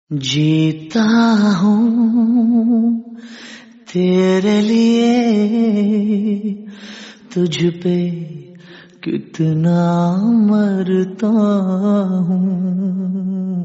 जीता हूँ तेरे लिए, तुझ पे कितना मरता हूँ।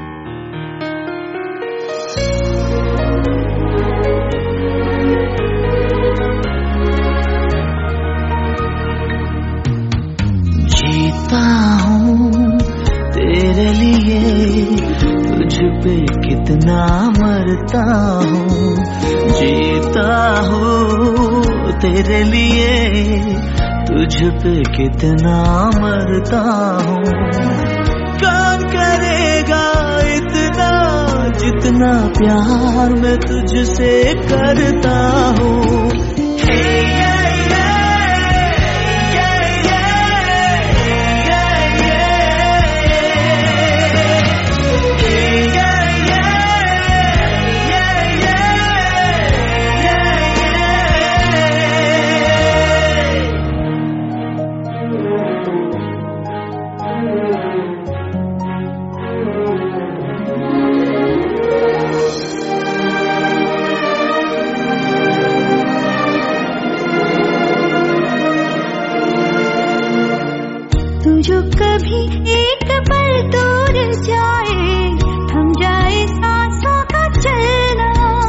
जीता हूँ तेरे लिए, तुझ पे कितना मरता हूँ। जीता हूँ तेरे लिए, तुझ पे कितना मरता हूँ। कौन करेगा इतना जितना प्यार मैं तुझसे करता हूँ। तू जो कभी एक पल दूर जाए, थम जाए सांसों का चलना,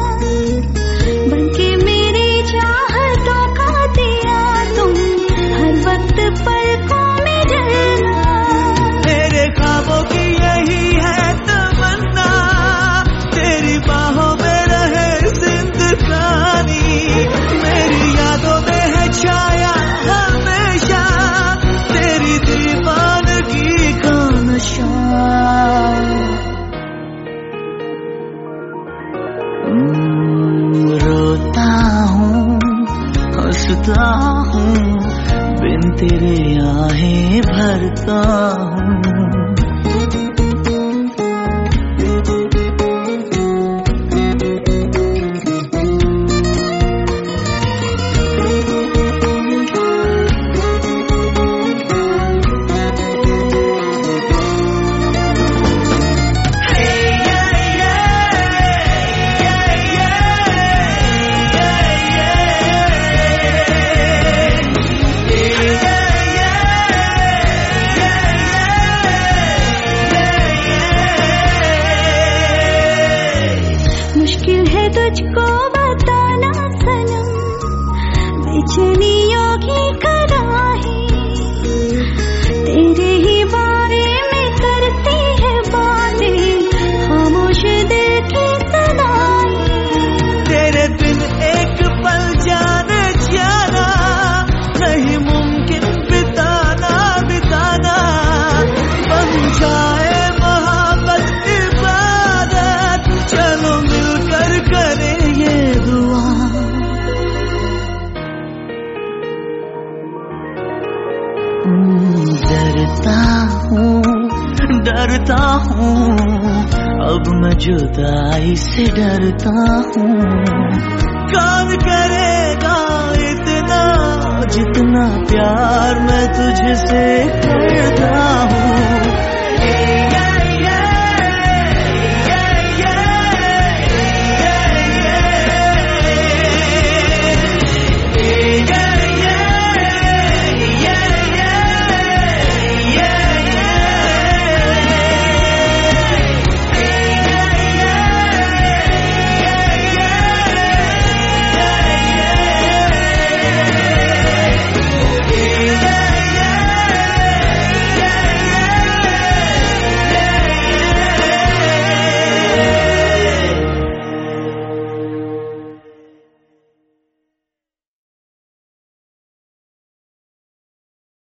बनके मेरी चाहतों का दिया तुम हर वक्त पलकों में जलना। मेरे ख्वाबों की यही है तमन्ना, तेरी बाहों में रहे जिंदगानी। मेरी यादों में है छाया हमेशा तेरी दीवानगी का नशा। रोता हूँ हंसता हूँ, बिन तेरे आहें भरता हूँ। मुश्किल है तुझको बताना सनम, बेचैनियों की कराही तेरे ही बारे में करती है बातें, खामोश दिल की सदाई। तेरे बिन एक पल जाने जाना नहीं मुमकिन, बिताना बिताना बन जाए मोहब्बत इबादत। चलो मिलकर करें ये दुआ। डरता हूँ अब मैं जुदाई से डरता हूँ। कौन करेगा इतना जितना प्यार मैं तुझसे करता हूँ।